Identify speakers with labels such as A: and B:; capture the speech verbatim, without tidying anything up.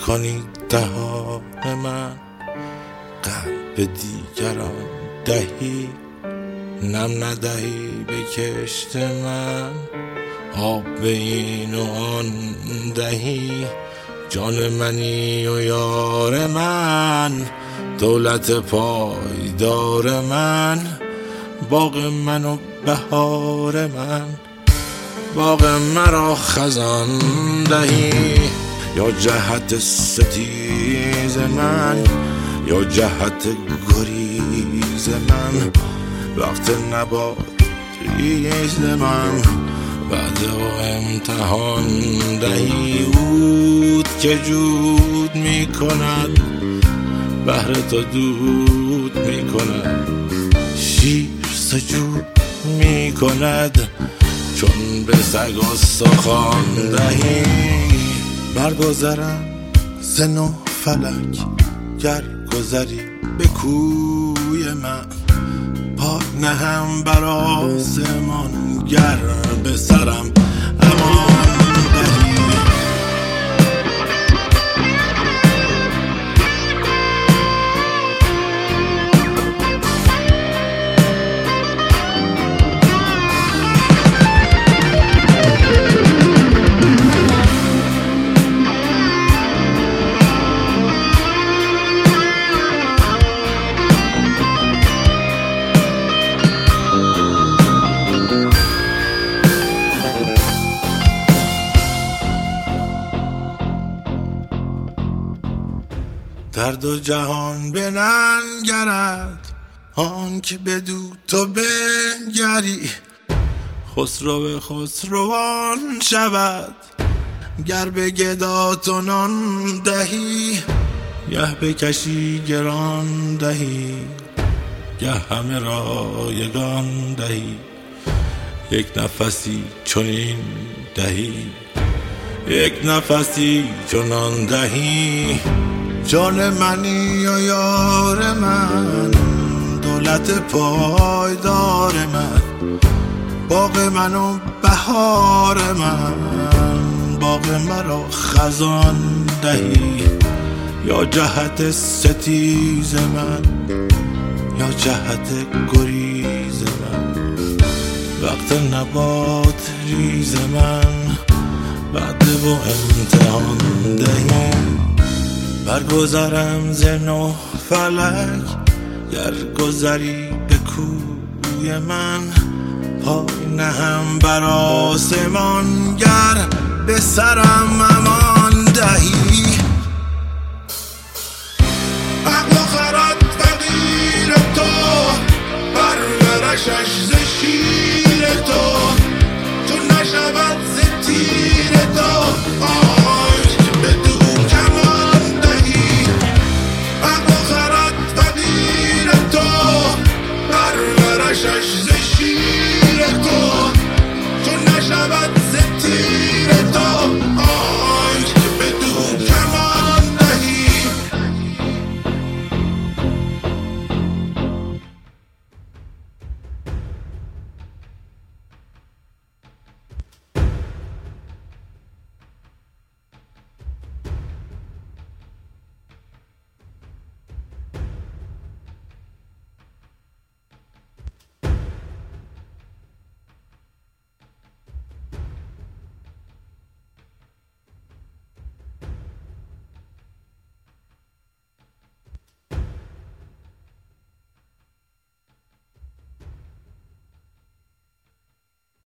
A: کنی دهان من، غم به دیگران دهی، نم ندهی به کشت من، آب به این و آن دهی. جان منی و یار من، دولت پایدار من، باغ من و بهار من. باغ مرا خزان دهی، یا جهت ستیز من، یا جهت گریز من. وقت نبات ریز من، بعد و امتحان دهی. عود که جود می کند، بهر تو دود می کند. شیر سجود می کند، چون به سگ استخوان دهی. برگذرم ز نه فلک، گر گذری به کوی من. پای نهم بر آسمان، گر به سرم امان دهی. در دو جهان بننگرد، آن که بدو تو بنگری. خسرو خسروان شود، گر به گدا تو نان دهی. گه بکشی گران دهی، گه همه رایگان دهی. یک نفسی چنین دهی، یک نفسی چنان دهی. جان منی و یار من، دولت پایدار من، باغ من و بهار من. باغ مرا خزان دهی، یا جهت ستیز من، یا جهت گریز من. وقت نبات ریز من، بعد و امتحان دهی. برگذرم ز نه فلک، گر گذری به کوی من. پای نهم بر آسمان، گر به سرم امان دهی.